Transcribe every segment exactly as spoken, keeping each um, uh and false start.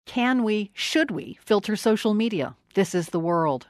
Can we, should we, filter social media? This is The World.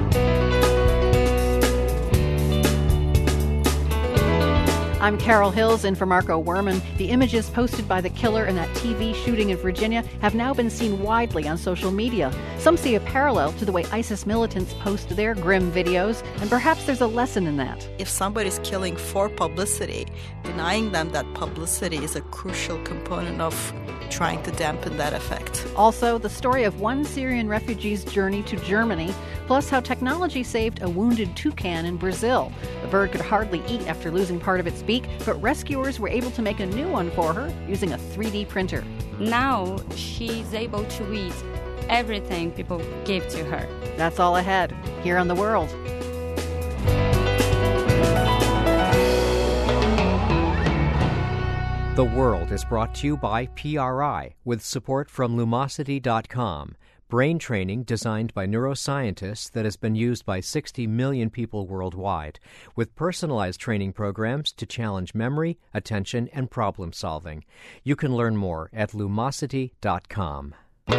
I'm Carol Hills in for Marco Werman. The images posted by the killer in that T V shooting in Virginia have now been seen widely on social media. Some see a parallel to the way ISIS militants post their grim videos, and perhaps there's a lesson in that. If somebody's killing for publicity, denying them that publicity is a crucial component of trying to dampen that effect. Also, the story of one Syrian refugee's journey to Germany, plus how technology saved a wounded toucan in Brazil. The bird could hardly eat after losing part of its beak, but rescuers were able to make a new one for her using a three D printer. Now she's able to eat everything people give to her. That's all ahead, here on The World. The World is brought to you by P R I with support from Lumosity dot com, brain training designed by neuroscientists that has been used by sixty million people worldwide, with personalized training programs to challenge memory, attention, and problem solving. You can learn more at Lumosity dot com.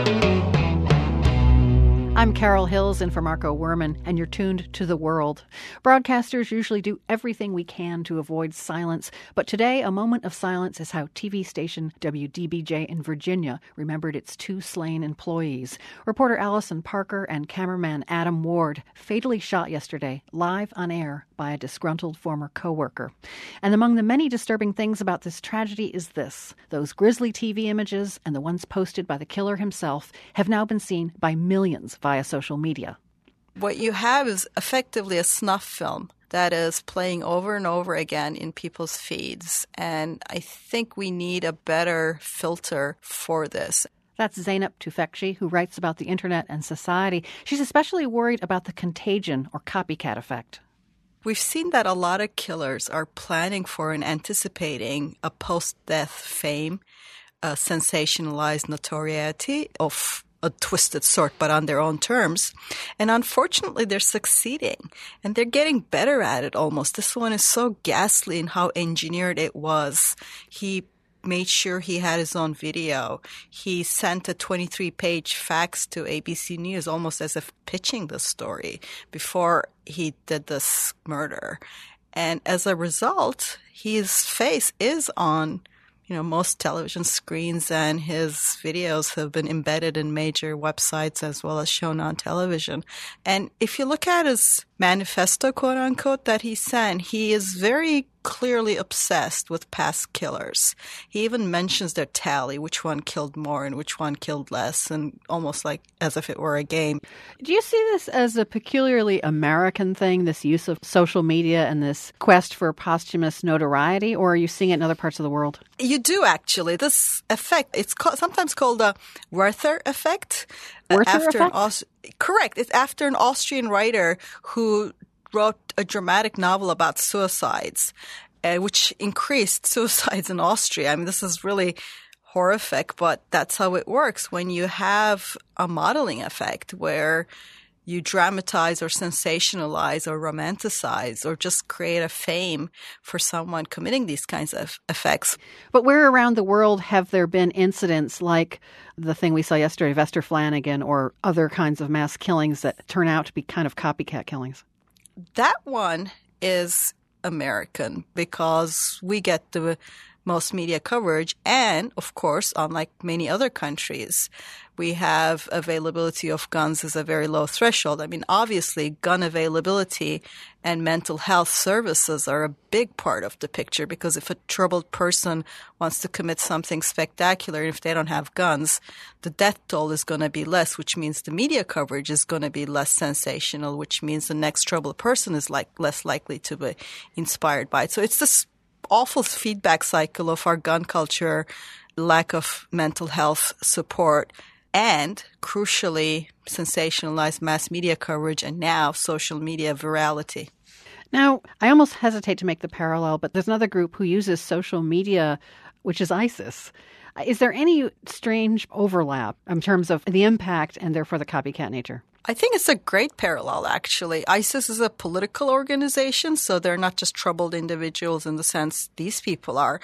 I'm Carol Hills in for Marco Werman, and you're tuned to The World. Broadcasters usually do everything we can to avoid silence, but today a moment of silence is how T V station W D B J in Virginia remembered its two slain employees. Reporter Allison Parker and cameraman Adam Ward fatally shot yesterday, live on air, by a disgruntled former coworker. And among the many disturbing things about this tragedy is this: those grisly T V images and the ones posted by the killer himself have now been seen by millions via social media. What you have is effectively a snuff film that is playing over and over again in people's feeds. And I think we need a better filter for this. That's Zainab Tufekci, who writes about the internet and society. She's especially worried about the contagion or copycat effect. We've seen that a lot of killers are planning for and anticipating a post-death fame, a sensationalized notoriety of a twisted sort, but on their own terms. And unfortunately, they're succeeding. And they're getting better at it almost. This one is so ghastly in how engineered it was. He made sure he had his own video. He sent a twenty-three page fax to A B C News, almost as if pitching the story before he did this murder. And as a result, his face is on you know, most television screens, and his videos have been embedded in major websites as well as shown on television. And if you look at his manifesto, quote unquote, that he sent, he is very clearly obsessed with past killers. He even mentions their tally, which one killed more and which one killed less, and almost like as if it were a game. Do you see this as a peculiarly American thing, this use of social media and this quest for posthumous notoriety, or are you seeing it in other parts of the world? You do, actually. This effect, it's called, sometimes called a Werther effect. Werther after effect? An Aus- Correct. It's after an Austrian writer who wrote a dramatic novel about suicides, uh, which increased suicides in Austria. I mean, this is really horrific, but that's how it works when you have a modeling effect where you dramatize or sensationalize or romanticize or just create a fame for someone committing these kinds of effects. But where around the world have there been incidents like the thing we saw yesterday, Vester Flanagan, or other kinds of mass killings that turn out to be kind of copycat killings? That one is American because we get the most media coverage. And, of course, unlike many other countries, we have availability of guns as a very low threshold. I mean, obviously, gun availability and mental health services are a big part of the picture because if a troubled person wants to commit something spectacular, if they don't have guns, the death toll is going to be less, which means the media coverage is going to be less sensational, which means the next troubled person is like less likely to be inspired by it. So it's this awful feedback cycle of our gun culture, lack of mental health support, and crucially, sensationalized mass media coverage and now social media virality. Now, I almost hesitate to make the parallel, but there's another group who uses social media, which is ISIS. Is there any strange overlap in terms of the impact and therefore the copycat nature? I think it's a great parallel, actually. ISIS is a political organization, so they're not just troubled individuals in the sense these people are.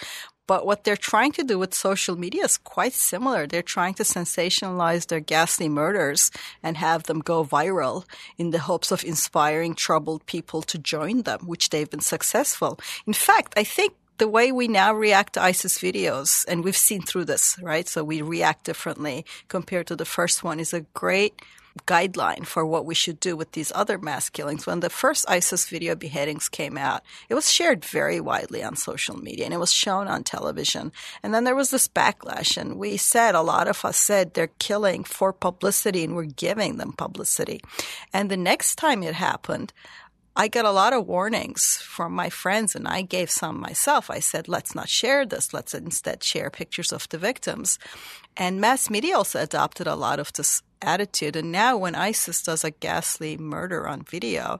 But what they're trying to do with social media is quite similar. They're trying to sensationalize their ghastly murders and have them go viral in the hopes of inspiring troubled people to join them, which they've been successful. In fact, I think the way we now react to ISIS videos, and we've seen through this, right? So we react differently compared to the first one, is a great guideline for what we should do with these other mass killings. When the first ISIS video beheadings came out, it was shared very widely on social media and it was shown on television. And then there was this backlash, and we said, a lot of us said, they're killing for publicity and we're giving them publicity. And the next time it happened, I got a lot of warnings from my friends, and I gave some myself. I said, let's not share this. Let's instead share pictures of the victims. And mass media also adopted a lot of this attitude. And now when ISIS does a ghastly murder on video,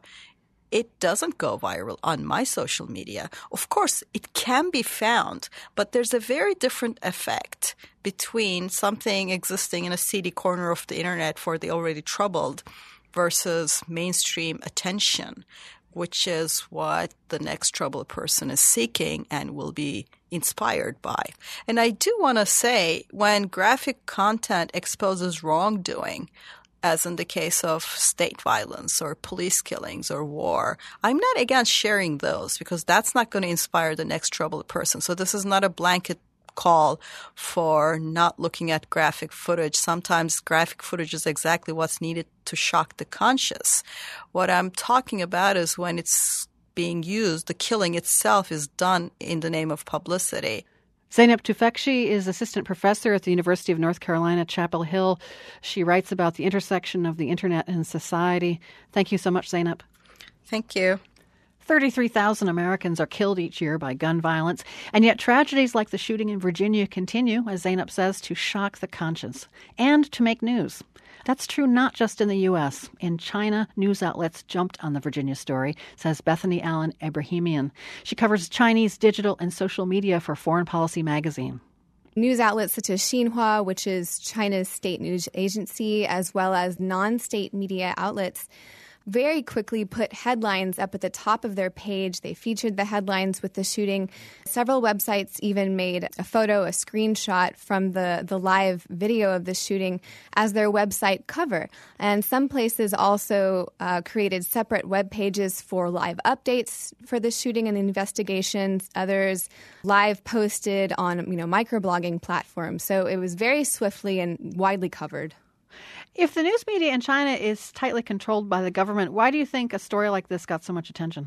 it doesn't go viral on my social media. Of course, it can be found, but there's a very different effect between something existing in a seedy corner of the internet for the already troubled versus mainstream attention, which is what the next troubled person is seeking and will be inspired by. And I do want to say, when graphic content exposes wrongdoing, as in the case of state violence or police killings or war, I'm not against sharing those because that's not going to inspire the next troubled person. So this is not a blanket call for not looking at graphic footage. Sometimes graphic footage is exactly what's needed to shock the conscious. What I'm talking about is when it's being used, the killing itself is done in the name of publicity. Zeynep Tufekci is assistant professor at the University of North Carolina, Chapel Hill. She writes about the intersection of the internet and society. Thank you so much, Zeynep. Thank you. thirty-three thousand Americans are killed each year by gun violence, and yet tragedies like the shooting in Virginia continue, as Zeynep says, to shock the conscience and to make news. That's true not just in the U S. In China, news outlets jumped on the Virginia story, says Bethany Allen Ebrahimian. She covers Chinese digital and social media for Foreign Policy magazine. News outlets such as Xinhua, which is China's state news agency, as well as non-state media outlets, very quickly put headlines up at the top of their page. They featured the headlines with the shooting. Several websites even made a photo, a screenshot from the, the live video of the shooting as their website cover. And some places also uh, created separate web pages for live updates for the shooting and investigations. Others live posted on, you know, microblogging platforms. So it was very swiftly and widely covered. If the news media in China is tightly controlled by the government, why do you think a story like this got so much attention?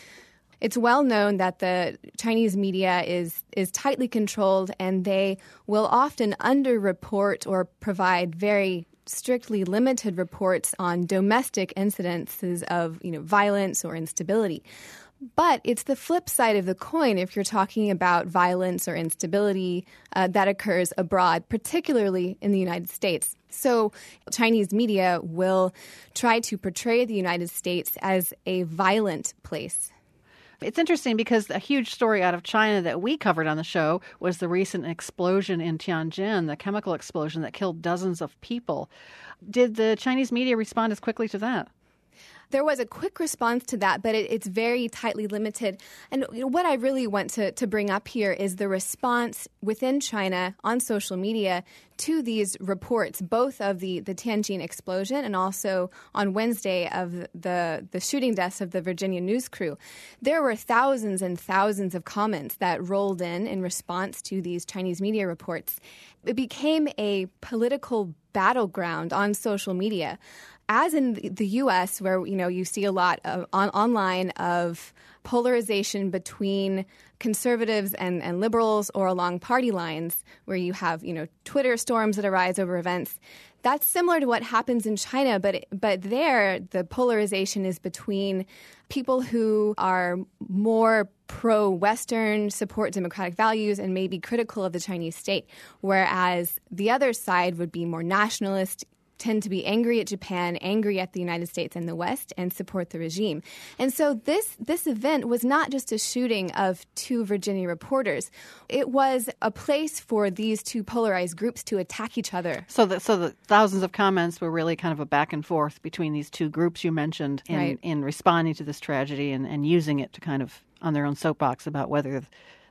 It's well known that the Chinese media is is tightly controlled, and they will often underreport or provide very strictly limited reports on domestic incidences of, you know, violence or instability. But it's the flip side of the coin if you're talking about violence or instability uh, that occurs abroad, particularly in the United States. So Chinese media will try to portray the United States as a violent place. It's interesting because a huge story out of China that we covered on the show was the recent explosion in Tianjin, the chemical explosion that killed dozens of people. Did the Chinese media respond as quickly to that? There was a quick response to that, but it, it's very tightly limited. And you know, what I really want to, to bring up here is the response within China on social media to these reports, both of the, the Tianjin explosion and also on Wednesday of the, the shooting deaths of the Virginia news crew. There were thousands and thousands of comments that rolled in in response to these Chinese media reports. It became a political battleground on social media. As in the U S, where, you know, you see a lot of on, online of polarization between conservatives and, and liberals or along party lines, where you have, you know, Twitter storms that arise over events. That's similar to what happens in China, but but there the polarization is between people who are more pro-Western, support democratic values, and may be critical of the Chinese state, whereas the other side would be more nationalist, tend to be angry at Japan, angry at the United States and the West, and support the regime. And so this this event was not just a shooting of two Virginia reporters. It was a place for these two polarized groups to attack each other. So the, so the thousands of comments were really kind of a back and forth between these two groups you mentioned in, right. in responding to this tragedy and, and using it to kind of on their own soapbox about whether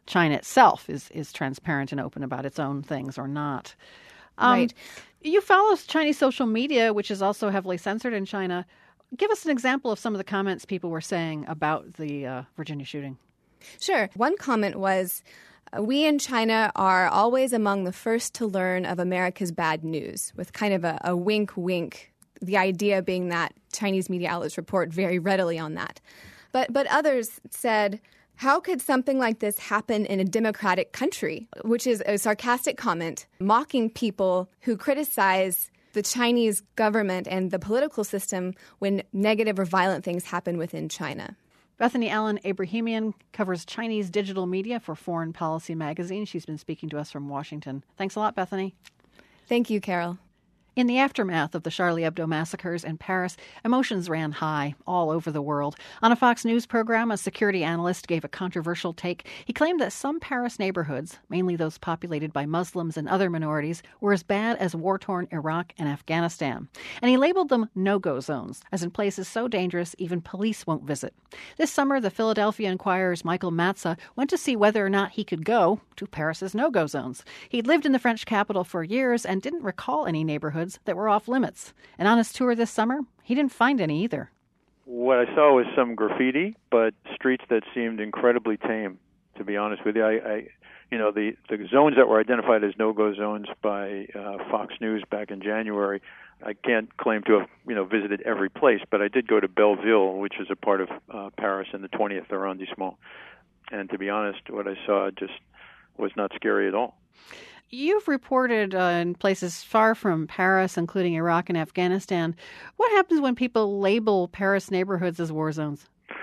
China itself is, is transparent and open about its own things or not. Um, right. You follow Chinese social media, which is also heavily censored in China. Give us an example of some of the comments people were saying about the uh, Virginia shooting. Sure. One comment was, we in China are always among the first to learn of America's bad news, with kind of a, a wink, wink, the idea being that Chinese media outlets report very readily on that. But, but others said, how could something like this happen in a democratic country? Which is a sarcastic comment, mocking people who criticize the Chinese government and the political system when negative or violent things happen within China. Bethany Allen Abrahamian covers Chinese digital media for Foreign Policy magazine. She's been speaking to us from Washington. Thanks a lot, Bethany. Thank you, Carol. In the aftermath of the Charlie Hebdo massacres in Paris, emotions ran high all over the world. On a Fox News program, a security analyst gave a controversial take. He claimed that some Paris neighborhoods, mainly those populated by Muslims and other minorities, were as bad as war-torn Iraq and Afghanistan. And he labeled them no-go zones, as in places so dangerous even police won't visit. This summer, the Philadelphia Inquirer's Michael Matza went to see whether or not he could go to Paris's no-go zones. He'd lived in the French capital for years and didn't recall any neighborhoods that were off limits. And on his tour this summer, he didn't find any either. What I saw was some graffiti, but streets that seemed incredibly tame, to be honest with you. I, I you know, the, the zones that were identified as no-go zones by uh, Fox News back in January, I can't claim to have, you know, visited every place, but I did go to Belleville, which is a part of uh, Paris in the twentieth arrondissement. And to be honest, what I saw just was not scary at all. You've reported uh, in places far from Paris, including Iraq and Afghanistan. What happens when people label Paris neighborhoods as war zones?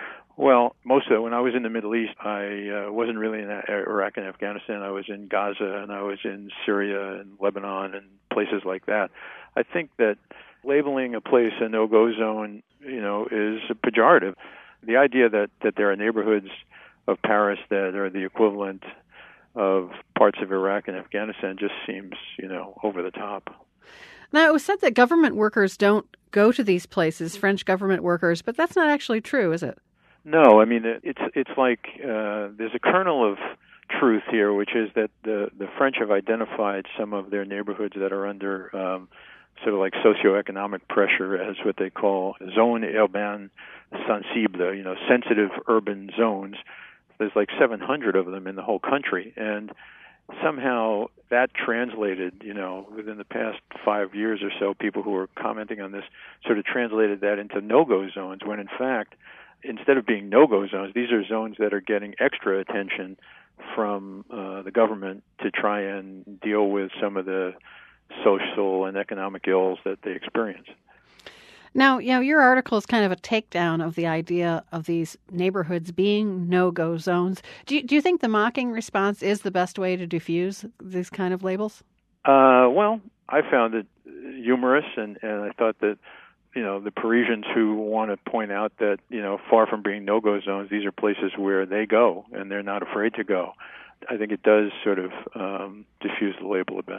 Well, most of it, when I was in the Middle East, I uh, wasn't really in Iraq and Afghanistan. I was in Gaza, and I was in Syria and Lebanon and places like that. I think that labeling a place a no-go zone, you know, is pejorative. The idea that, that there are neighborhoods of Paris that are the equivalent of parts of Iraq and Afghanistan just seems, you know, over the top. Now, it was said that government workers don't go to these places, French government workers, but that's not actually true, is it? No, I mean, it's it's like uh, there's a kernel of truth here, which is that the, the French have identified some of their neighborhoods that are under um, sort of like socioeconomic pressure as what they call zone urbaine sensible, you know, sensitive urban zones. There's like seven hundred of them in the whole country, and somehow that translated, you know, within the past five years or so, people who were commenting on this sort of translated that into no-go zones, when in fact, instead of being no-go zones, these are zones that are getting extra attention from uh, the government to try and deal with some of the social and economic ills that they experience. Now, you know, your article is kind of a takedown of the idea of these neighborhoods being no-go zones. Do you, do you think the mocking response is the best way to diffuse these kind of labels? Uh, well, I found it humorous, and, and I thought that, you know, the Parisians who want to point out that, you know, far from being no-go zones, these are places where they go, and they're not afraid to go. I think it does sort of um, diffuse the label a bit.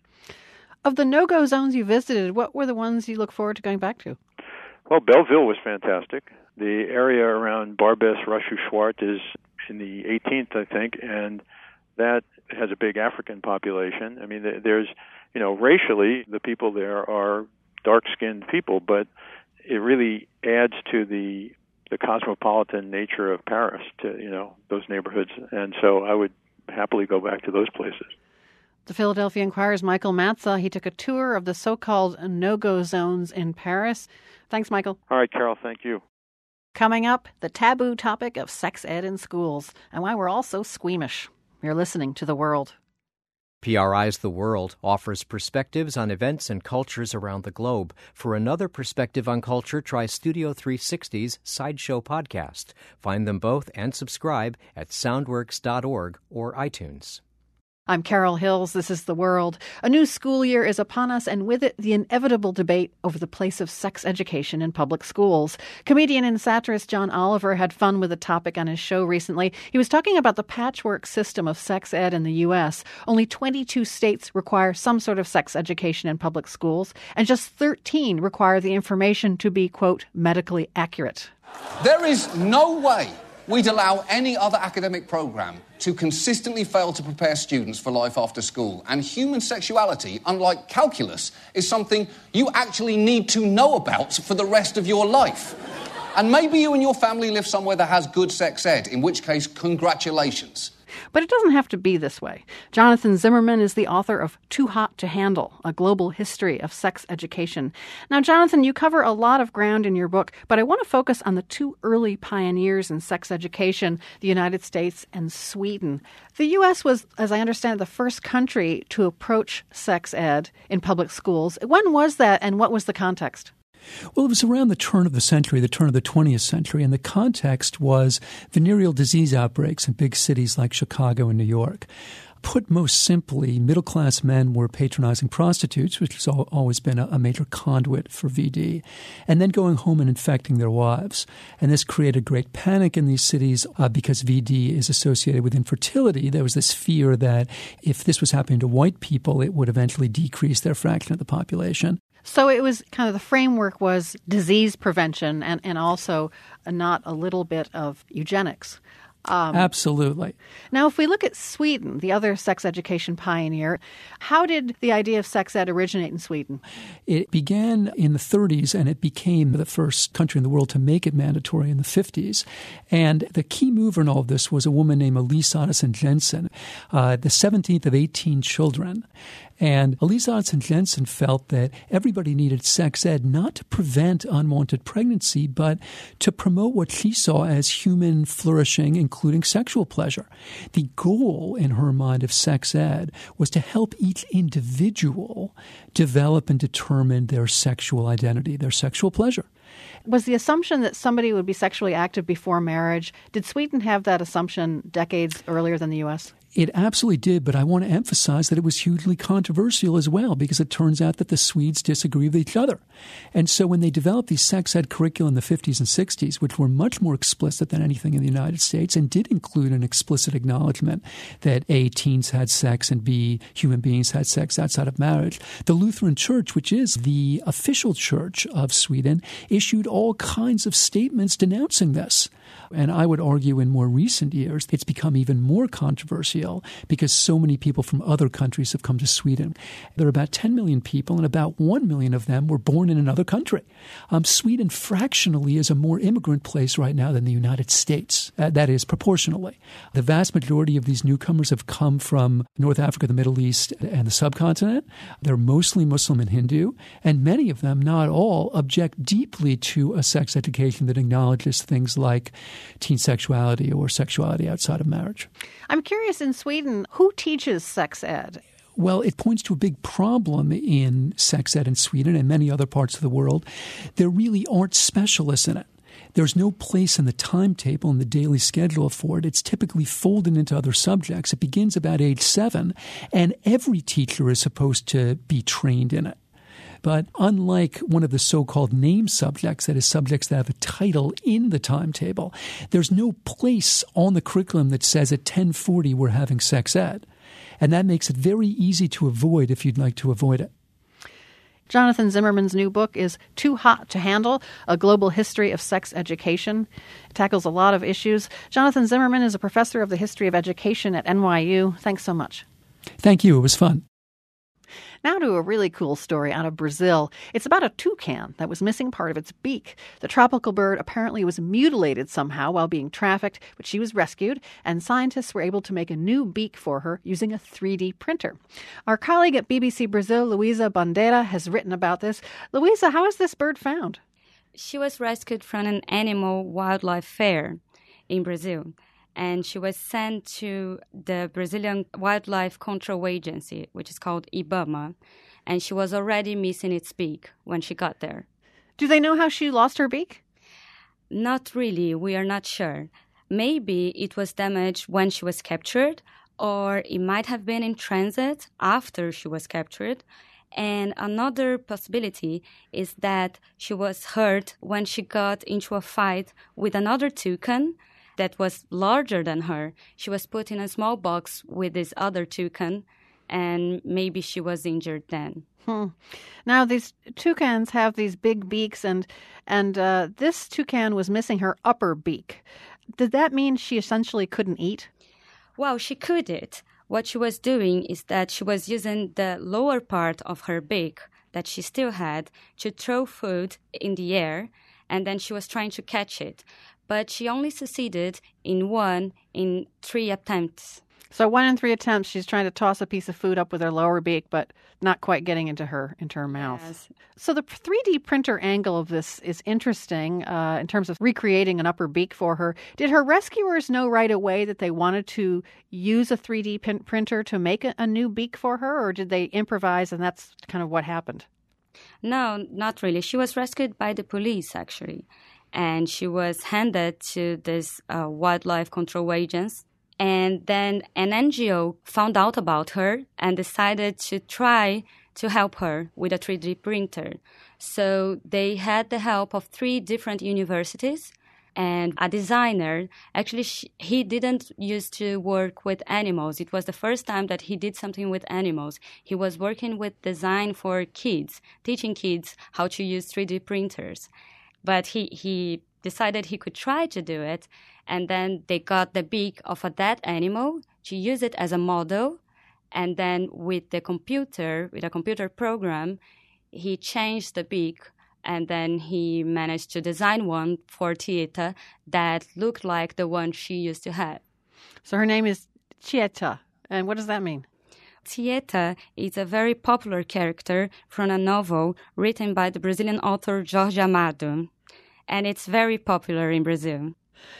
Of the no-go zones you visited, what were the ones you look forward to going back to? Well, Belleville was fantastic. The area around Barbès, Rochechouart is in the eighteenth, I think, and that has a big African population. I mean, there's, you know, racially, the people there are dark-skinned people, but it really adds to the the cosmopolitan nature of Paris, to, you know, those neighborhoods. And so I would happily go back to those places. The Philadelphia Inquirer's Michael Matza, he took a tour of the so-called no-go zones in Paris. Thanks, Michael. All right, Carol, thank you. Coming up, the taboo topic of sex ed in schools and why we're all so squeamish. You're listening to The World. P R I's The World offers perspectives on events and cultures around the globe. For another perspective on culture, try Studio three sixty's Sideshow podcast. Find them both and subscribe at soundworks dot org or iTunes. I'm Carol Hills. This is The World. A new school year is upon us, and with it, the inevitable debate over the place of sex education in public schools. Comedian and satirist John Oliver had fun with the topic on his show recently. He was talking about the patchwork system of sex ed in the U S. Only twenty-two states require some sort of sex education in public schools, and just thirteen require the information to be, quote, medically accurate. There is no way we'd allow any other academic program to consistently fail to prepare students for life after school. And human sexuality, unlike calculus, is something you actually need to know about for the rest of your life. And maybe you and your family live somewhere that has good sex ed, in which case, congratulations. But it doesn't have to be this way. Jonathan Zimmerman is the author of Too Hot to Handle, A Global History of Sex Education. Now, Jonathan, you cover a lot of ground in your book, but I want to focus on the two early pioneers in sex education, the United States and Sweden. The U S was, as I understand, the first country to approach sex ed in public schools. When was that, and what was the context? Well, it was around the turn of the century, the turn of the twentieth century, and the context was venereal disease outbreaks in big cities like Chicago and New York. Put most simply, middle-class men were patronizing prostitutes, which has always been a major conduit for V D, and then going home and infecting their wives. And this created great panic in these cities uh, because V D is associated with infertility. There was this fear that if this was happening to white people, it would eventually decrease their fraction of the population. So it was kind of the framework was disease prevention and, and also not a little bit of eugenics. Um, Absolutely. Now, if we look at Sweden, the other sex education pioneer, how did the idea of sex ed originate in Sweden? It began in the thirties, and it became the first country in the world to make it mandatory in the fifties. And the key mover in all of this was a woman named Elise Ottesen-Jensen, uh, the seventeenth of eighteen children. And Elise Ottesen-Jensen felt that everybody needed sex ed not to prevent unwanted pregnancy, but to promote what she saw as human flourishing, including sexual pleasure. The goal in her mind of sex ed was to help each individual develop and determine their sexual identity, their sexual pleasure. Was the assumption that somebody would be sexually active before marriage, did Sweden have that assumption decades earlier than the U S? It absolutely did, but I want to emphasize that it was hugely controversial as well, because it turns out that the Swedes disagree with each other. And so when they developed these sex ed curricula in the fifties and sixties, which were much more explicit than anything in the United States and did include an explicit acknowledgement that A, teens had sex, and B, human beings had sex outside of marriage, the Lutheran Church, which is the official church of Sweden, issued all kinds of statements denouncing this. And I would argue in more recent years, it's become even more controversial because so many people from other countries have come to Sweden. There are about ten million people, and about one million of them were born in another country. Um, Sweden fractionally is a more immigrant place right now than the United States. Uh, that is, proportionally. The vast majority of these newcomers have come from North Africa, the Middle East, and the subcontinent. They're mostly Muslim and Hindu, and many of them, not all, object deeply to a sex education that acknowledges things like teen sexuality or sexuality outside of marriage. I'm curious, in Sweden, who teaches sex ed? Well, it points to a big problem in sex ed in Sweden and many other parts of the world. There really aren't specialists in it. There's no place in the timetable and the daily schedule for it. It's typically folded into other subjects. It begins about age seven, and every teacher is supposed to be trained in it. But unlike one of the so-called name subjects, that is, subjects that have a title in the timetable, there's no place on the curriculum that says at ten forty we're having sex ed. And that makes it very easy to avoid if you'd like to avoid it. Jonathan Zimmerman's new book is Too Hot to Handle, A Global History of Sex Education. It tackles a lot of issues. Jonathan Zimmerman is a professor of the history of education at N Y U. Thanks so much. Thank you. It was fun. Now to a really cool story out of Brazil. It's about a toucan that was missing part of its beak. The tropical bird apparently was mutilated somehow while being trafficked, but she was rescued, and scientists were able to make a new beak for her using a three D printer. Our colleague at B B C Brazil, Luisa Bandeira, has written about this. Luisa, how was this bird found? She was rescued from an animal wildlife fair in Brazil, and she was sent to the Brazilian Wildlife Control Agency, which is called IBAMA, and she was already missing its beak when she got there. Do they know how she lost her beak? Not really. We are not sure. Maybe it was damaged when she was captured, or it might have been in transit after she was captured. And another possibility is that she was hurt when she got into a fight with another toucan that was larger than her. She was put in a small box with this other toucan, and maybe she was injured then. Hmm. Now, these toucans have these big beaks, and and uh, this toucan was missing her upper beak. did that mean she essentially couldn't eat? Well, she could eat. What she was doing is that she was using the lower part of her beak that she still had to throw food in the air, and then she was trying to catch it. But she only succeeded in one in three attempts. So one in three attempts, she's trying to toss a piece of food up with her lower beak, but not quite getting into her into her mouth. Yes. So the three D printer angle of this is interesting uh, in terms of recreating an upper beak for her. Did her rescuers know right away that they wanted to use a three D pin- printer to make a, a new beak for her, or did they improvise and that's kind of what happened? No, not really. She was rescued by the police, actually. And she was handed to this uh, wildlife control agents. And then an N G O found out about her and decided to try to help her with a three D printer. So they had the help of three different universities and a designer. Actually, she, he didn't used to work with animals. It was the first time that he did something with animals. He was working with design for kids, teaching kids how to use three D printers. But he, he decided he could try to do it. And then they got the beak of a dead animal to use it as a model. And then with the computer, with a computer program, he changed the beak. And then he managed to design one for Tieta that looked like the one she used to have. So her name is Tieta. And what does that mean? Tieta is a very popular character from a novel written by the Brazilian author Jorge Amado. And it's very popular in Brazil.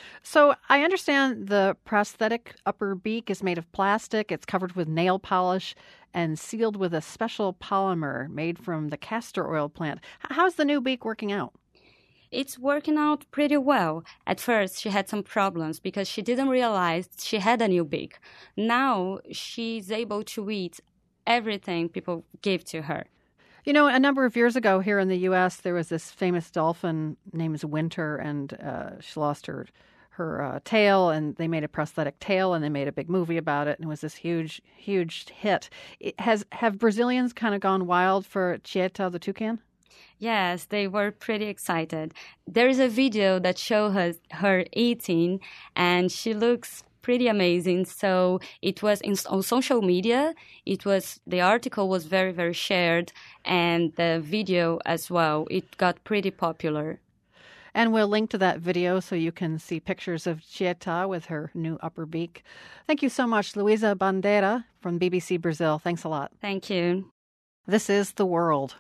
So I understand the prosthetic upper beak is made of plastic. It's covered with nail polish and sealed with a special polymer made from the castor oil plant. How's the new beak working out? It's working out pretty well. At first, she had some problems because she didn't realize she had a new beak. Now, she's able to eat everything people give to her. You know, a number of years ago here in the U S, there was this famous dolphin named Winter, and uh, she lost her her uh, tail, and they made a prosthetic tail, and they made a big movie about it, and it was this huge, huge hit. It has Have Brazilians kind of gone wild for Tieta the toucan? Yes, they were pretty excited. There is a video that shows her, her eating, and she looks pretty amazing. So it was in, on social media. It was the article was very, very shared, and the video as well. It got pretty popular. And we'll link to that video so you can see pictures of Tieta with her new upper beak. Thank you so much, Luisa Bandeira from B B C Brazil. Thanks a lot. Thank you. This is The World.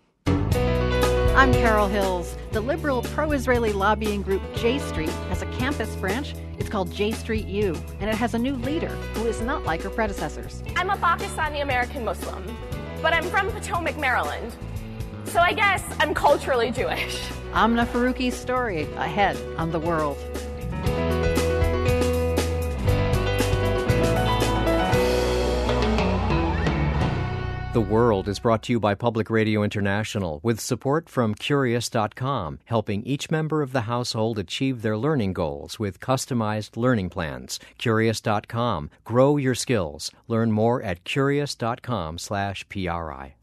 I'm Carol Hills. The liberal pro-Israeli lobbying group J Street has a campus branch. It's called J Street U, and it has a new leader who is not like her predecessors. I'm a Pakistani-American Muslim, but I'm from Potomac, Maryland. So I guess I'm culturally Jewish. Amna Faruqi's story ahead on The World. The World is brought to you by Public Radio International with support from Curious dot com, helping each member of the household achieve their learning goals with customized learning plans. Curious dot com. Grow your skills. Learn more at Curious dot com slash P R I.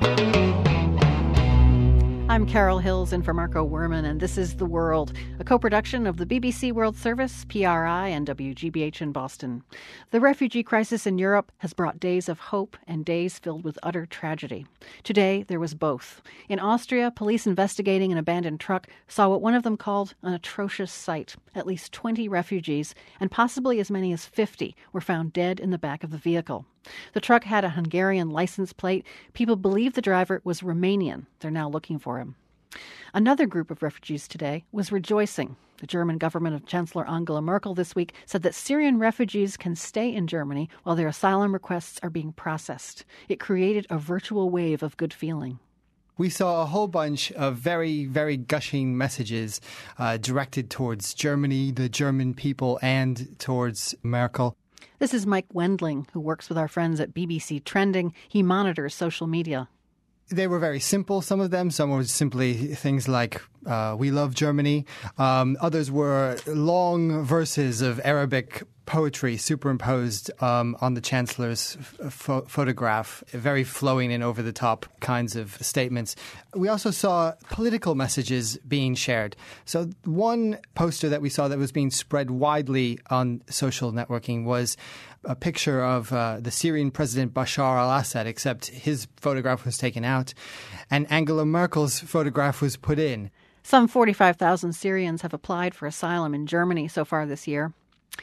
I'm Carol Hills in for Marco Werman, and this is The World, a co-production of the B B C World Service, P R I, and W G B H in Boston. The refugee crisis in Europe has brought days of hope and days filled with utter tragedy. Today, there was both. In Austria, police investigating an abandoned truck saw what one of them called an atrocious sight. At least twenty refugees, and possibly as many as fifty, were found dead in the back of the vehicle. The truck had a Hungarian license plate. People believe the driver was Romanian. They're now looking for him. Another group of refugees today was rejoicing. The German government of Chancellor Angela Merkel this week said that Syrian refugees can stay in Germany while their asylum requests are being processed. It created a virtual wave of good feeling. We saw a whole bunch of very, very gushing messages uh, directed towards Germany, the German people, and towards Merkel. This is Mike Wendling, who works with our friends at B B C Trending. He monitors social media. They were very simple, some of them. Some were simply things like, uh, we love Germany. Um, others were long verses of Arabic poetry superimposed um, on the Chancellor's ph- photograph, very flowing and over-the-top kinds of statements. We also saw political messages being shared. So one poster that we saw that was being spread widely on social networking was a picture of uh, the Syrian President Bashar al-Assad, except his photograph was taken out, and Angela Merkel's photograph was put in. Some forty-five thousand Syrians have applied for asylum in Germany so far this year.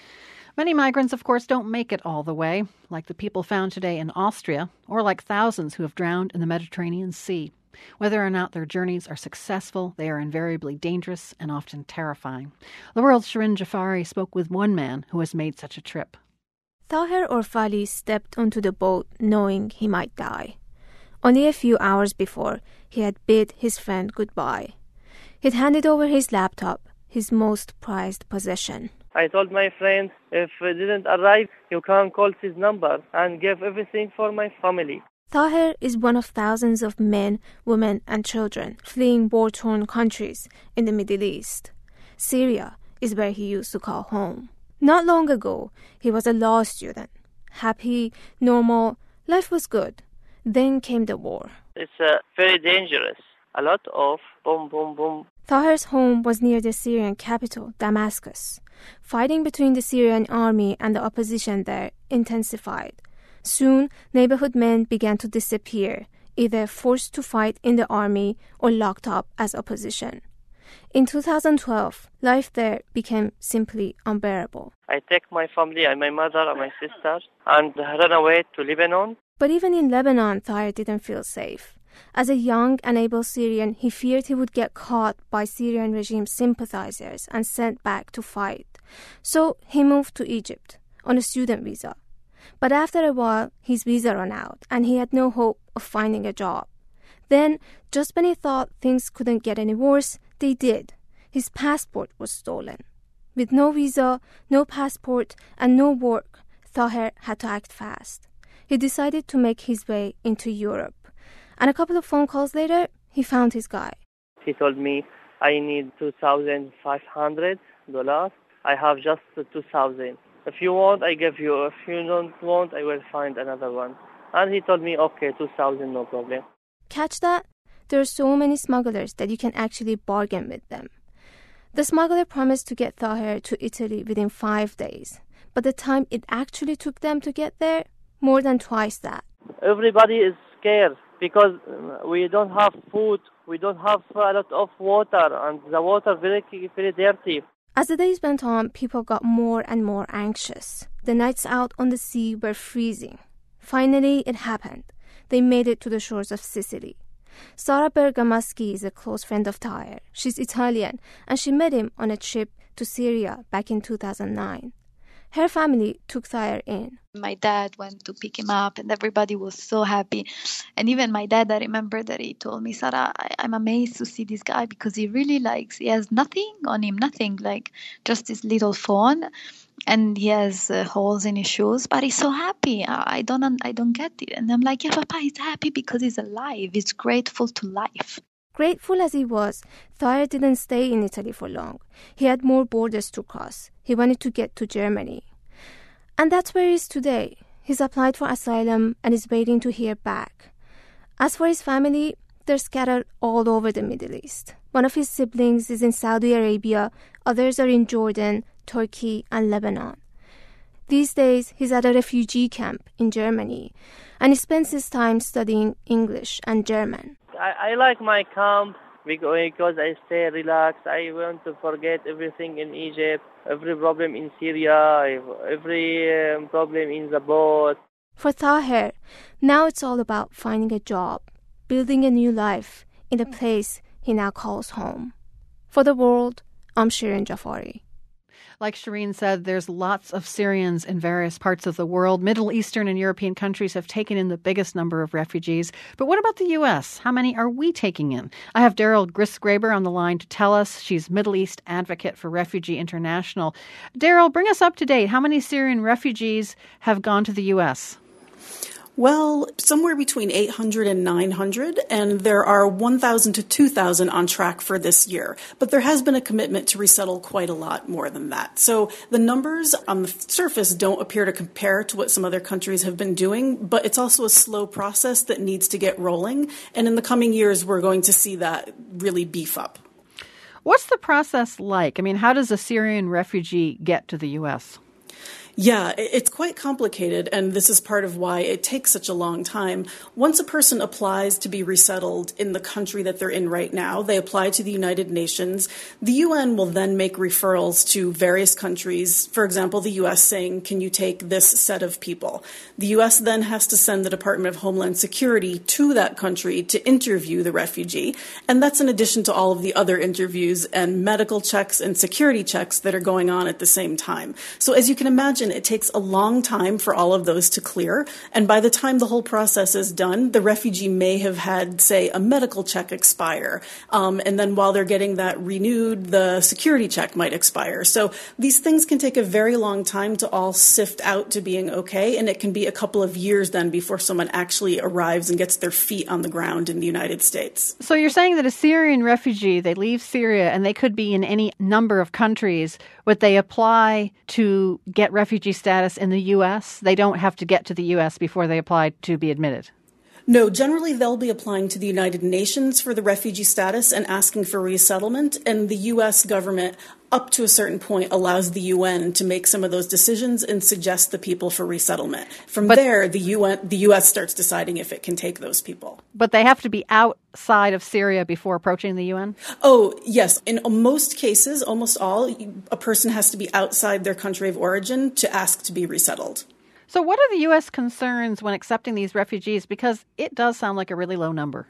Many migrants, of course, don't make it all the way, like the people found today in Austria, or like thousands who have drowned in the Mediterranean Sea. Whether or not their journeys are successful, they are invariably dangerous and often terrifying. The World's Shirin Jafari spoke with one man who has made such a trip. Taher Orfali stepped onto the boat knowing he might die. Only a few hours before, he had bid his friend goodbye. He'd handed over his laptop, his most prized possession. I told my friend, if it didn't arrive, you can call his number and give everything for my family. Taher is one of thousands of men, women, and children fleeing war-torn countries in the Middle East. Syria is where he used to call home. Not long ago, he was a law student. Happy, normal, life was good. Then came the war. It's uh, very dangerous. A lot of boom, boom, boom. Taher's home was near the Syrian capital, Damascus. Fighting between the Syrian army and the opposition there intensified. Soon, neighborhood men began to disappear, either forced to fight in the army or locked up as opposition. In two thousand twelve, life there became simply unbearable. I take my family and my mother and my sister and ran away to Lebanon. But even in Lebanon, Taher didn't feel safe. As a young and able Syrian, he feared he would get caught by Syrian regime sympathizers and sent back to fight. So he moved to Egypt on a student visa. But after a while, his visa ran out and he had no hope of finding a job. Then, just when he thought things couldn't get any worse, they did. His passport was stolen. With no visa, no passport, and no work, Taher had to act fast. He decided to make his way into Europe. And a couple of phone calls later, he found his guy. He told me, I need two thousand five hundred dollars. I have just two thousand. If you want, I give you. If you don't want, I will find another one. And he told me, okay, two thousand, no problem. Catch that? There are so many smugglers that you can actually bargain with them. The smuggler promised to get Taher to Italy within five days. But the time it actually took them to get there, more than twice that. Everybody is scared because we don't have food, we don't have a lot of water, and the water very, very dirty. As the days went on, people got more and more anxious. The nights out on the sea were freezing. Finally, it happened. They made it to the shores of Sicily. Sara Bergamaschi is a close friend of Taher. She's Italian, and she met him on a trip to Syria back in two thousand nine. Her family took Taher in. My dad went to pick him up and everybody was so happy. And even my dad, I remember that he told me, Sarah, I, I'm amazed to see this guy because he really likes, he has nothing on him, nothing, like just this little phone. And he has uh, holes in his shoes, but he's so happy. I, I don't I don't get it. And I'm like, yeah, Papa, he's happy because he's alive. He's grateful to life. Grateful as he was, Taher didn't stay in Italy for long. He had more borders to cross. He wanted to get to Germany. And that's where he is today. He's applied for asylum and is waiting to hear back. As for his family, they're scattered all over the Middle East. One of his siblings is in Saudi Arabia, others are in Jordan, Turkey, and Lebanon. These days, he's at a refugee camp in Germany, and he spends his time studying English and German. I, I like my camp because I stay relaxed. I want to forget everything in Egypt, every problem in Syria, every um, problem in the boat. For Taher, now it's all about finding a job, building a new life in a place he now calls home. For The World, I'm Shirin Jafari. Like Shirin said, there's lots of Syrians in various parts of the world. Middle Eastern and European countries have taken in the biggest number of refugees. But what about the U S? How many are we taking in? I have Daryl Grisgraber on the line to tell us. She's Middle East advocate for Refugee International. Daryl, bring us up to date. How many Syrian refugees have gone to the U S? Well, somewhere between eight hundred and nine hundred, and there are one thousand to two thousand on track for this year. But there has been a commitment to resettle quite a lot more than that. So the numbers on the surface don't appear to compare to what some other countries have been doing, but it's also a slow process that needs to get rolling. And in the coming years, we're going to see that really beef up. What's the process like? I mean, how does a Syrian refugee get to the U S? Yeah, it's quite complicated, and this is part of why it takes such a long time. Once a person applies to be resettled in the country that they're in right now, they apply to the United Nations. The U N will then make referrals to various countries, for example, the U S saying, can you take this set of people? The U S then has to send the Department of Homeland Security to that country to interview the refugee, and that's in addition to all of the other interviews and medical checks and security checks that are going on at the same time. So as you can imagine, it takes a long time for all of those to clear. And by the time the whole process is done, the refugee may have had, say, a medical check expire. Um, and then while they're getting that renewed, the security check might expire. So these things can take a very long time to all sift out to being okay. And it can be a couple of years then before someone actually arrives and gets their feet on the ground in the United States. So you're saying that a Syrian refugee, they leave Syria and they could be in any number of countries. Would they apply to get refugee status in the U S? They don't have to get to the U S before they apply to be admitted? No, generally they'll be applying to the United Nations for the refugee status and asking for resettlement, and the U S government, up to a certain point, allows the U N to make some of those decisions and suggest the people for resettlement. From but, there, the U N, the U S starts deciding if it can take those people. But they have to be outside of Syria before approaching the U N? Oh, yes. In most cases, almost all, a person has to be outside their country of origin to ask to be resettled. So what are the U S concerns when accepting these refugees? Because it does sound like a really low number.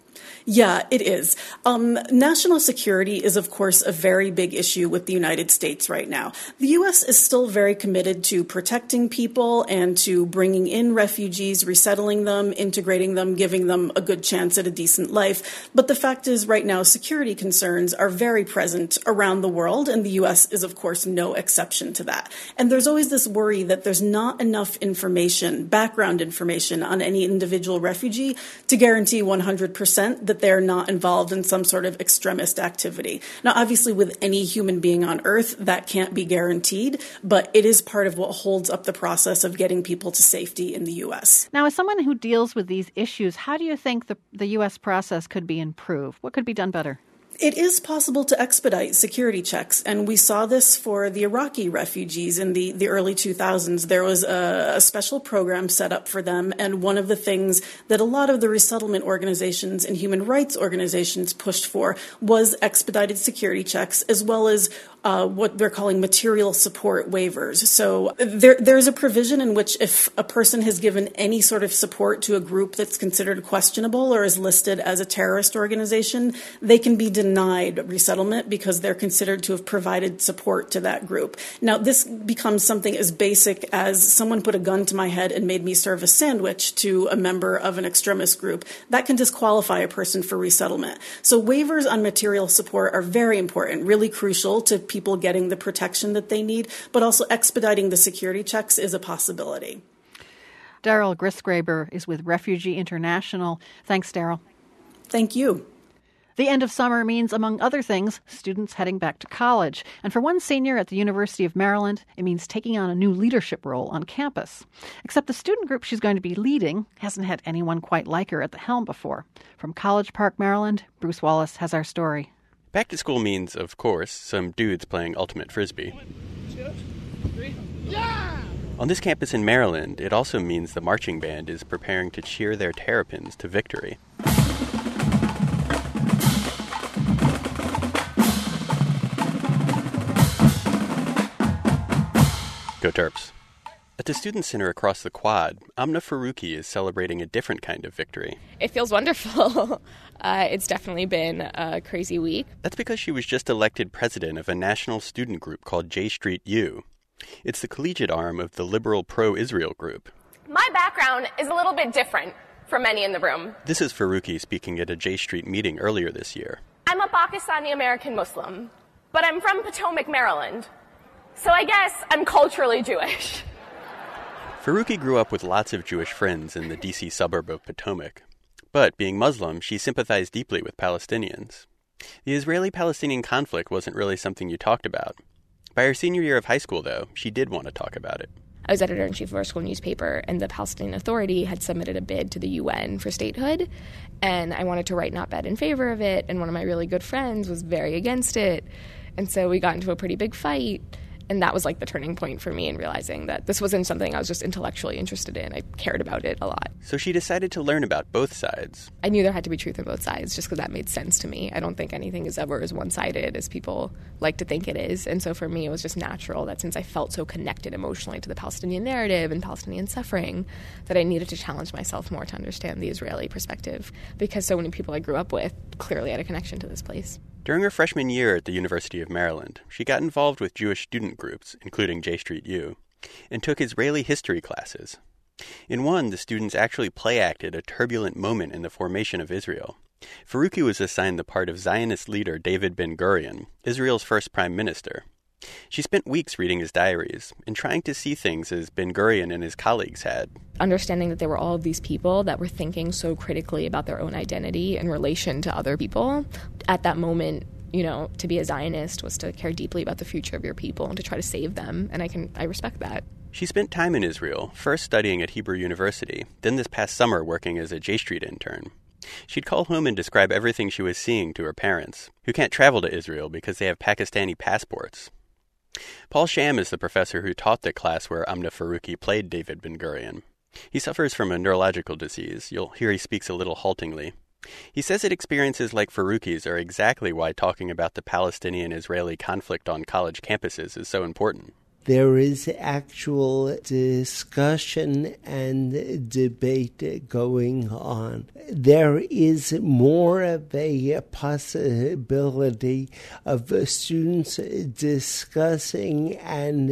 Yeah, it is. Um, national security is, of course, a very big issue with the United States right now. The U S is still very committed to protecting people and to bringing in refugees, resettling them, integrating them, giving them a good chance at a decent life. But the fact is, right now, security concerns are very present around the world, and the U S is, of course, no exception to that. And there's always this worry that there's not enough information, background information on any individual refugee to guarantee one hundred percent that they're not involved in some sort of extremist activity. Now, obviously, with any human being on Earth, that can't be guaranteed, but it is part of what holds up the process of getting people to safety in the U S. Now, as someone who deals with these issues, how do you think the, the U S process could be improved? What could be done better? It is possible to expedite security checks, and we saw this for the Iraqi refugees in the, the early two thousands. There was a, a special program set up for them, and one of the things that a lot of the resettlement organizations and human rights organizations pushed for was expedited security checks, as well as uh, what they're calling material support waivers. So there, there's a provision in which if a person has given any sort of support to a group that's considered questionable or is listed as a terrorist organization, they can be denied resettlement because they're considered to have provided support to that group. Now, this becomes something as basic as someone put a gun to my head and made me serve a sandwich to a member of an extremist group. That can disqualify a person for resettlement. So waivers on material support are very important, really crucial to people getting the protection that they need, but also expediting the security checks is a possibility. Daryl Grisgraber is with Refugee International. Thanks, Daryl. Thank you. The end of summer means, among other things, students heading back to college. And for one senior at the University of Maryland, it means taking on a new leadership role on campus. Except the student group she's going to be leading hasn't had anyone quite like her at the helm before. From College Park, Maryland, Bruce Wallace has our story. Back to school means, of course, some dudes playing ultimate frisbee. One, two, three. Yeah! On this campus in Maryland, it also means the marching band is preparing to cheer their terrapins to victory. Go Terps. At the Student Center across the quad, Amna Faruqi is celebrating a different kind of victory. It feels wonderful. uh, it's definitely been a crazy week. That's because she was just elected president of a national student group called J Street U. It's the collegiate arm of the liberal pro-Israel group. My background is a little bit different from many in the room. This is Faruqi speaking at a J Street meeting earlier this year. I'm a Pakistani-American Muslim, but I'm from Potomac, Maryland. So I guess I'm culturally Jewish. Faruqi grew up with lots of Jewish friends in the D C suburb of Potomac. But being Muslim, she sympathized deeply with Palestinians. The Israeli-Palestinian conflict wasn't really something you talked about. By her senior year of high school, though, she did want to talk about it. I was editor-in-chief of our school newspaper, and the Palestinian Authority had submitted a bid to the U N for statehood, and I wanted to write an op-ed in favor of it, and one of my really good friends was very against it, and so we got into a pretty big fight, and that was like the turning point for me in realizing that this wasn't something I was just intellectually interested in. I cared about it a lot. So she decided to learn about both sides. I knew there had to be truth on both sides just because that made sense to me. I don't think anything is ever as one-sided as people like to think it is. And so for me, it was just natural that since I felt so connected emotionally to the Palestinian narrative and Palestinian suffering, that I needed to challenge myself more to understand the Israeli perspective because so many people I grew up with clearly had a connection to this place. During her freshman year at the University of Maryland, she got involved with Jewish student groups, including J Street U, and took Israeli history classes. In one, the students actually play-acted a turbulent moment in the formation of Israel. Faruqi was assigned the part of Zionist leader David Ben-Gurion, Israel's first prime minister. She spent weeks reading his diaries and trying to see things as Ben-Gurion and his colleagues had. Understanding that there were all of these people that were thinking so critically about their own identity in relation to other people. At that moment, you know, to be a Zionist was to care deeply about the future of your people and to try to save them, and I can I respect that. She spent time in Israel, first studying at Hebrew University, then this past summer working as a J Street intern. She'd call home and describe everything she was seeing to her parents, who can't travel to Israel because they have Pakistani passports. Paul Sham is the professor who taught the class where Amna Faruqi played David Ben-Gurion. He suffers from a neurological disease. You'll hear he speaks a little haltingly. He says that experiences like Faruqi's are exactly why talking about the Palestinian-Israeli conflict on college campuses is so important. There is actual discussion and debate going on. There is more of a possibility of students discussing and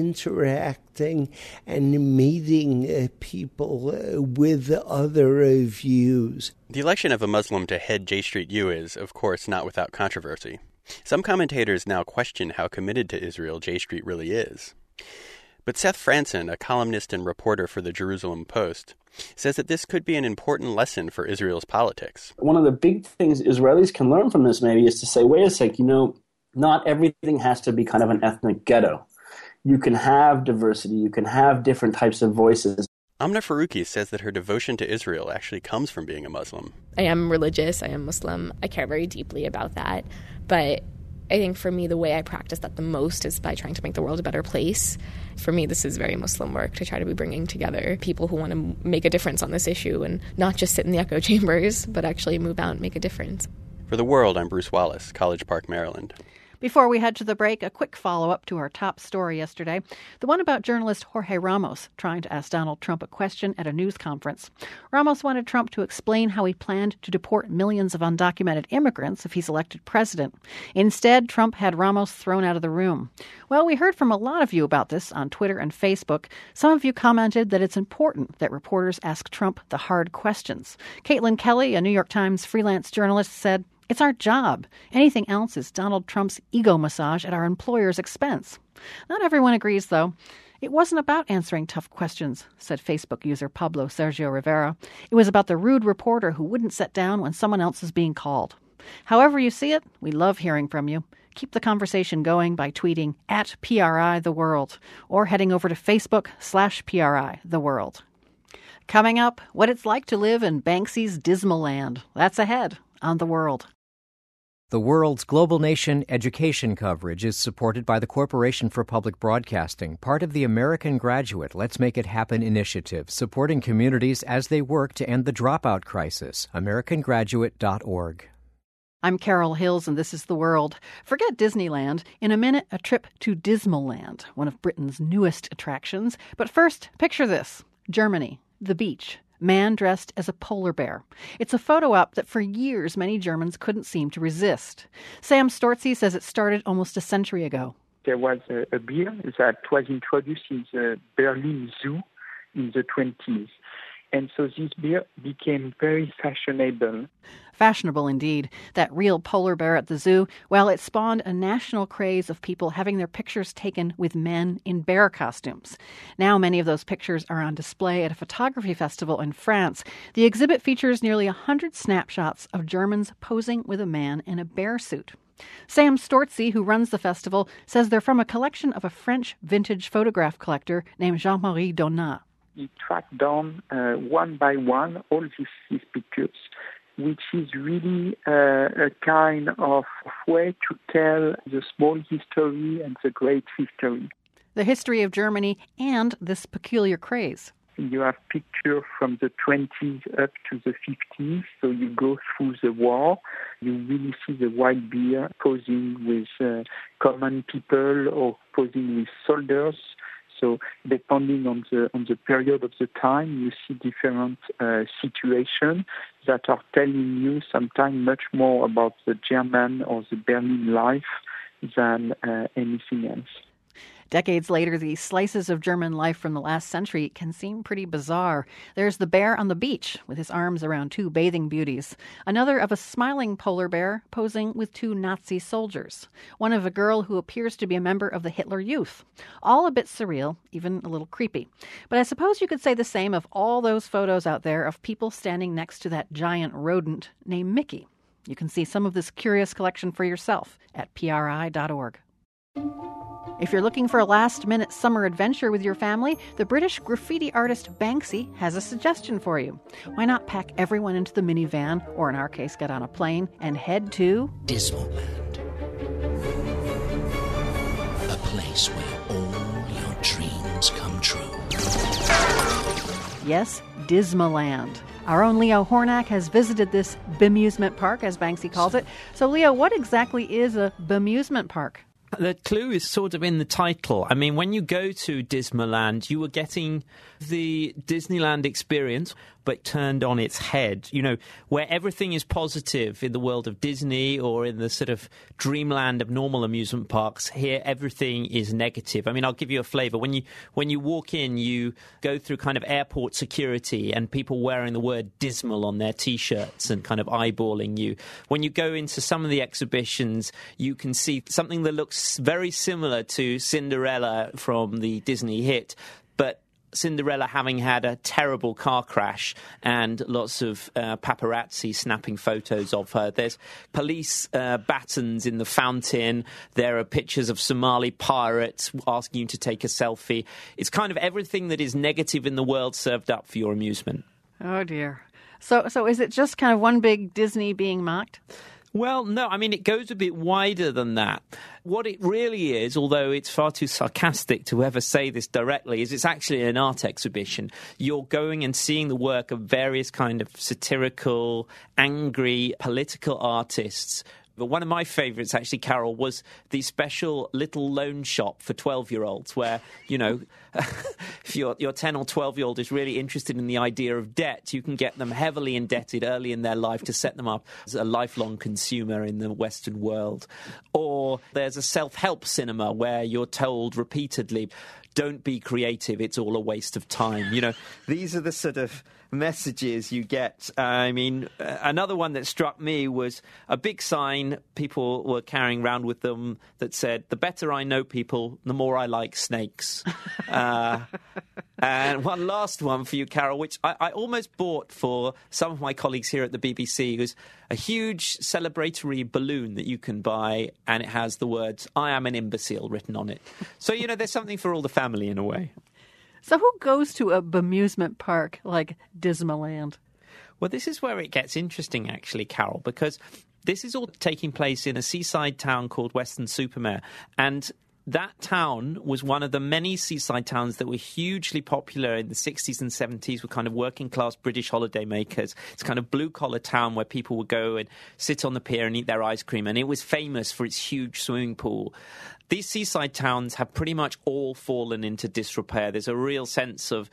interacting and meeting people with other views. The election of a Muslim to head J Street U is, of course, not without controversy. Some commentators now question how committed to Israel J Street really is. But Seth Franson, a columnist and reporter for the Jerusalem Post, says that this could be an important lesson for Israel's politics. One of the big things Israelis can learn from this maybe is to say, wait a sec, you know, not everything has to be kind of an ethnic ghetto. You can have diversity, you can have different types of voices. Amna Faruqi says that her devotion to Israel actually comes from being a Muslim. I am religious, I am Muslim, I care very deeply about that, but I think for me the way I practice that the most is by trying to make the world a better place. For me this is very Muslim work, to try to be bringing together people who want to make a difference on this issue and not just sit in the echo chambers, but actually move out and make a difference. For The World, I'm Bruce Wallace, College Park, Maryland. Before we head to the break, a quick follow-up to our top story yesterday, the one about journalist Jorge Ramos trying to ask Donald Trump a question at a news conference. Ramos wanted Trump to explain how he planned to deport millions of undocumented immigrants if he's elected president. Instead, Trump had Ramos thrown out of the room. Well, we heard from a lot of you about this on Twitter and Facebook. Some of you commented that it's important that reporters ask Trump the hard questions. Caitlin Kelly, a New York Times freelance journalist, said, "It's our job. Anything else is Donald Trump's ego massage at our employer's expense." Not everyone agrees, though. It wasn't about answering tough questions, said Facebook user Pablo Sergio Rivera. It was about the rude reporter who wouldn't sit down when someone else is being called. However you see it, we love hearing from you. Keep the conversation going by tweeting at P R I The World or heading over to Facebook slash P R I The World. Coming up, what it's like to live in Banksy's dismal land. That's ahead on The World. The World's Global Nation education coverage is supported by the Corporation for Public Broadcasting, part of the American Graduate Let's Make It Happen initiative, supporting communities as they work to end the dropout crisis. american graduate dot org. I'm Carol Hills, and this is The World. Forget Disneyland. In a minute, a trip to Dismaland, one of Britain's newest attractions. But first, picture this. Germany, the beach. Man dressed as a polar bear. It's a photo op that for years many Germans couldn't seem to resist. Sam Storzi says it started almost a century ago. There was a, a beer that was introduced in the Berlin Zoo in the twenties. And so this bear became very fashionable. Fashionable indeed. That real polar bear at the zoo, well, it spawned a national craze of people having their pictures taken with men in bear costumes. Now many of those pictures are on display at a photography festival in France. The exhibit features nearly one hundred snapshots of Germans posing with a man in a bear suit. Sam Storzi, who runs the festival, says they're from a collection of a French vintage photograph collector named Jean-Marie Donat. He tracked down uh, one by one all these, these pictures, which is really uh, a kind of way to tell the small history and the great history. The history of Germany and this peculiar craze. You have pictures from the twenties up to the fifties, so you go through the war. You really see the white bear posing with uh, common people or posing with soldiers. So depending on the on the period of the time, you see different uh, situations that are telling you sometimes much more about the German or the Berlin life than uh, anything else. Decades later, these slices of German life from the last century can seem pretty bizarre. There's the bear on the beach with his arms around two bathing beauties. Another of a smiling polar bear posing with two Nazi soldiers. One of a girl who appears to be a member of the Hitler Youth. All a bit surreal, even a little creepy. But I suppose you could say the same of all those photos out there of people standing next to that giant rodent named Mickey. You can see some of this curious collection for yourself at P R I dot org. If you're looking for a last-minute summer adventure with your family, the British graffiti artist Banksy has a suggestion for you. Why not pack everyone into the minivan, or in our case, get on a plane, and head to Dismaland. A place where all your dreams come true. Yes, Dismaland. Our own Leo Hornak has visited this bemusement park, as Banksy calls it. So, Leo, what exactly is a bemusement park? The clue is sort of in the title. I mean, when you go to Dismaland, you are getting the Disneyland experience, but turned on its head. You know, where everything is positive in the world of Disney or in the sort of dreamland of normal amusement parks, here everything is negative. I mean, I'll give you a flavour. When you when you walk in, you go through kind of airport security and people wearing the word dismal on their T-shirts and kind of eyeballing you. When you go into some of the exhibitions, you can see something that looks very similar to Cinderella from the Disney hit, but Cinderella having had a terrible car crash and lots of uh, paparazzi snapping photos of her. There's police uh, batons in the fountain. There are pictures of Somali pirates asking you to take a selfie. It's kind of everything that is negative in the world served up for your amusement. Oh, dear. So, so is it just kind of one big Disney being mocked? Well, no, I mean, it goes a bit wider than that. What it really is, although it's far too sarcastic to ever say this directly, is it's actually an art exhibition. You're going and seeing the work of various kind of satirical, angry, political artists. But one of my favourites, actually, Carol, was the special little loan shop for twelve-year-olds where, you know, if your, your ten or twelve-year-old is really interested in the idea of debt, you can get them heavily indebted early in their life to set them up as a lifelong consumer in the Western world. Or there's a self-help cinema where you're told repeatedly, don't be creative, it's all a waste of time. You know, these are the sort of messages you get. Uh, I mean, uh, another one that struck me was a big sign people were carrying around with them that said, the better I know people, the more I like snakes. uh, and one last one for you, Carol, which I, I almost bought for some of my colleagues here at the B B C, was a huge celebratory balloon that you can buy, and it has the words, I am an imbecile, written on it. So, you know, there's something for all the family in a way. So who goes to a bemusement park like Dismaland? Well, this is where it gets interesting, actually, Carol, because this is all taking place in a seaside town called Weston-super-Mare. And that town was one of the many seaside towns that were hugely popular in the sixties and seventies with kind of working-class British holidaymakers. It's kind of blue-collar town where people would go and sit on the pier and eat their ice cream, and it was famous for its huge swimming pool. These seaside towns have pretty much all fallen into disrepair. There's a real sense of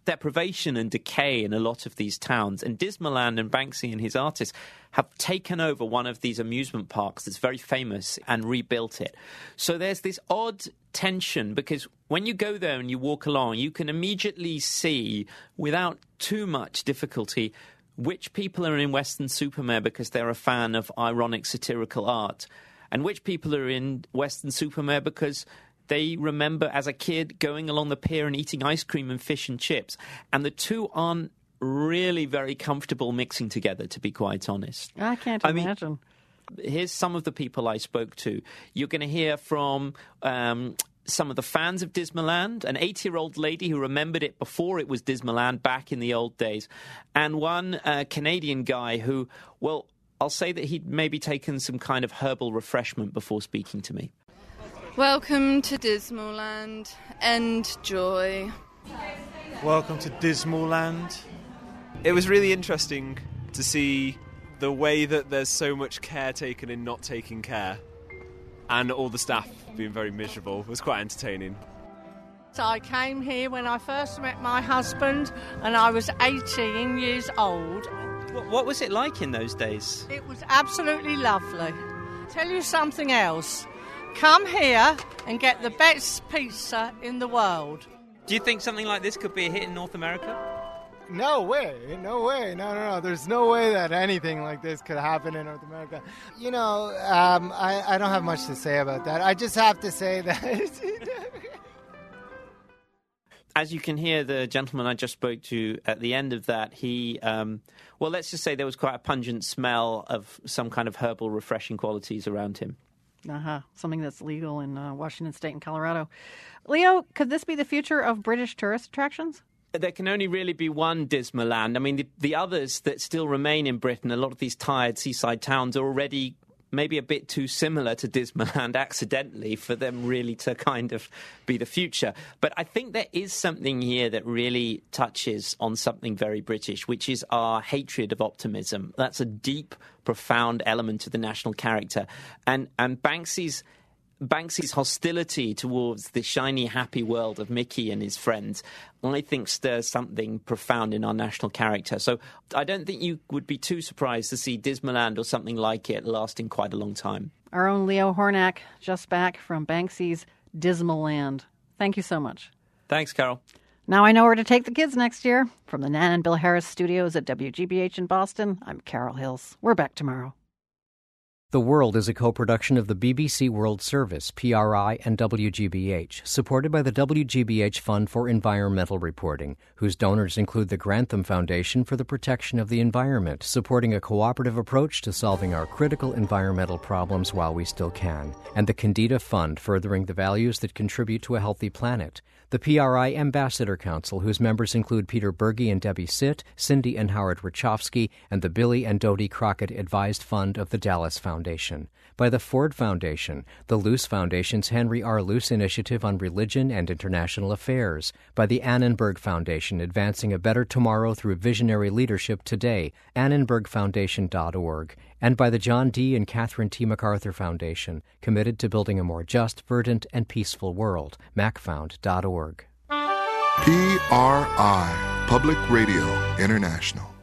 deprivation and decay in a lot of these towns. And Dismaland and Banksy and his artists have taken over one of these amusement parks that's very famous and rebuilt it. So there's this odd tension, because when you go there and you walk along, you can immediately see, without too much difficulty, which people are in Weston-super-Mare because they're a fan of ironic satirical art, and which people are in Weston-super-Mare because they remember as a kid going along the pier and eating ice cream and fish and chips. And the two aren't really very comfortable mixing together, to be quite honest. I can't I imagine. Mean, here's some of the people I spoke to. You're going to hear from um, some of the fans of Dismaland, an eighty-year-old lady who remembered it before it was Dismaland back in the old days, and one uh, Canadian guy who, well, I'll say that he'd maybe taken some kind of herbal refreshment before speaking to me. Welcome to Dismaland. Enjoy. Welcome to Dismaland. It was really interesting to see the way that there's so much care taken in not taking care, and all the staff being very miserable. It was quite entertaining. So I came here when I first met my husband, and I was eighteen years old. What was it like in those days? It was absolutely lovely. Tell you something else. Come here and get the best pizza in the world. Do you think something like this could be a hit in North America? No way, no way, no, no, no. There's no way that anything like this could happen in North America. You know, um, I, I don't have much to say about that. I just have to say that... As you can hear, the gentleman I just spoke to at the end of that, he, um, well, let's just say there was quite a pungent smell of some kind of herbal refreshing qualities around him. Uh-huh. Something that's legal in uh, Washington State and Colorado. Leo, could this be the future of British tourist attractions? There can only really be one Dismaland. I mean, the, the others that still remain in Britain, a lot of these tired seaside towns are already maybe a bit too similar to Dismaland accidentally for them really to kind of be the future. But I think there is something here that really touches on something very British, which is our hatred of optimism. That's a deep, profound element of the national character. And, and Banksy's Banksy's hostility towards the shiny, happy world of Mickey and his friends, I think, stirs something profound in our national character. So I don't think you would be too surprised to see Dismaland or something like it lasting quite a long time. Our own Leo Hornak, just back from Banksy's Dismaland. Thank you so much. Thanks, Carol. Now I know where to take the kids next year. From the Nan and Bill Harris studios at W G B H in Boston, I'm Carol Hills. We're back tomorrow. The World is a co-production of the B B C World Service, P R I, and W G B H, supported by the W G B H Fund for Environmental Reporting, whose donors include the Grantham Foundation for the Protection of the Environment, supporting a cooperative approach to solving our critical environmental problems while we still can, and the Candida Fund, furthering the values that contribute to a healthy planet. The P R I Ambassador Council, whose members include Peter Berge and Debbie Sitt, Cindy and Howard Rachofsky, and the Billy and Dodie Crockett Advised Fund of the Dallas Foundation. By the Ford Foundation, the Luce Foundation's Henry R. Luce Initiative on Religion and International Affairs. By the Annenberg Foundation, advancing a better tomorrow through visionary leadership today, annenberg foundation dot org. And by the John D. and Catherine T. MacArthur Foundation, committed to building a more just, verdant, and peaceful world, mac found dot org. P R I, Public Radio International.